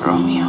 Romeo.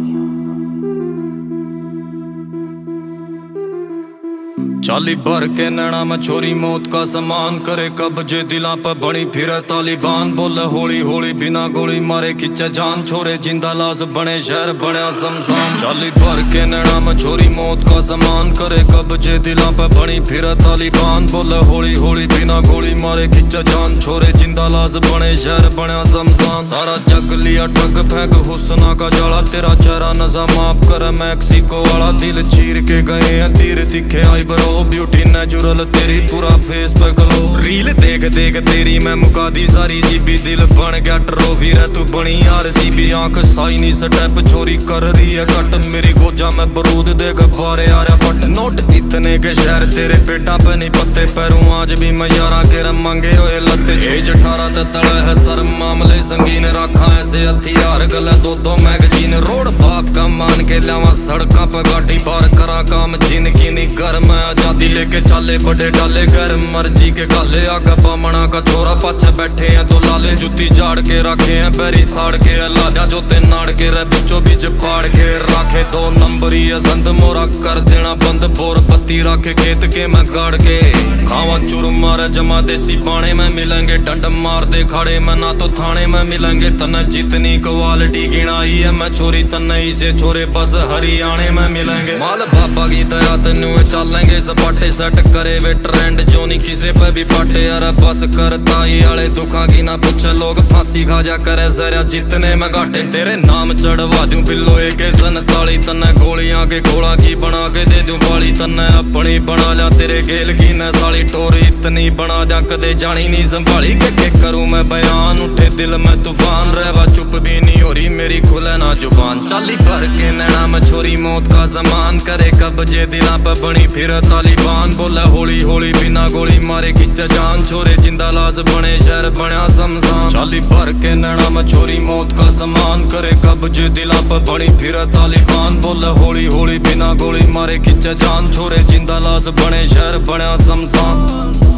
चाली भर के नैना में छोरी मौत का समान करे कब्जे दिला पर बनी फिरे तालिबान बोले होली होली बिना गोली मारे खिंचे जान छोरे जिंदा लाश बने शहर बने शमशान। चाली भर के नैना में छोरी मौत का समान करे कब्जे दिला पर बनी फिरे तालिबान बोले होली होली बिना गोली मारे खिंचे जान छोरे जिंदा लाश बने शहर बने शमशान। सारा जग लिया ठग फेंक हुस्ना का जाला तेरा चेहरा नशा माफ कर मैक्सिको वाला दिल चीर के गए हैं तीर तिखे आई बरो ब्यूटी नेचुरल तेरी पूरा फेस पे ग्लो रील देख देख तेरी मैं मुका दी सारी जीबी दिल बन गया ट्रॉफी रे तू बनी RCB आंख साइनी स्टेप छोरी कर रही है कट मेरी गोजा में बरूद देख बारे आ रहा पट नोट इतने के शहर तेरे पेटा पे नहीं पत्ते पैरों आज भी मैं यारा के मंगे हुए लत्ते एज 18 ते तले है सर मामले संगीन रखा ऐसे हथियार गले दो मैगजीन रोड बाप का मान के लावा सड़का पे गाड़ी पार करा काम जिंदगी नहीं घर में आजादी लेके चाले बड़े डाले घर मर्जी के गाले आगे बामना का छोरा पाछे बैठे हैं दो लाले जुती झाड़ के रखे हैं बैरी साड़ के लादा जोते नाड़ के रे बिचो बीच पाड़ के रखे 2 नंबर ही संद मोरा कर देना बंद बोर पत्ती रखे खेत के मैं गाड़ के खावा चुर मारे जमा देसी पाने में मिलेंगे डंड मार दे खाड़े में ना तो थाने में मिलेंगे तन जितनी क्वालिटी गिनाई है मैं छोरी तन से छोरे बस हरियाणे में मिलेंगे माल बाबा की दया तेनू चलेंगे सपाटे सेट करे वे ट्रेंड जो नहीं किसे पे भी पाटे यार बस कर ताई वाले दुखा की ना पूछे लोग फांसी खा जा करे सरिया जितने में घाटे तेरे नाम चढ़वा दूं बिल्लो AK 47 तन्ने गोलियां के घोड़ा की बना के दे दूं बाली तन्ने अपनी बना लिया तेरे गेल की न साली टोरी इतनी बना दिया कदे जानी नहीं संभाली के करूं मैं बयान उठे दिल में तूफान रहवा चुप भी नहीं हो रही मेरी खुले ना जुबान चाली भर के नैना में छोरी मौत का सामान करे कब्जे दिला पर बनी फिर तालिबान बोला होली होली बिना गोली मारे खिंचे जान छोरे जिंदा लाश बने शहर बना शमशान। चाली भर के नैना में छोरी मौत का सामान करे कब्जे दिला पर बनी फिर तालिबान बोला होली होली बिना गोली मारे खिंचे जान छोरे जिंदा लाश बने शहर बना शमशान।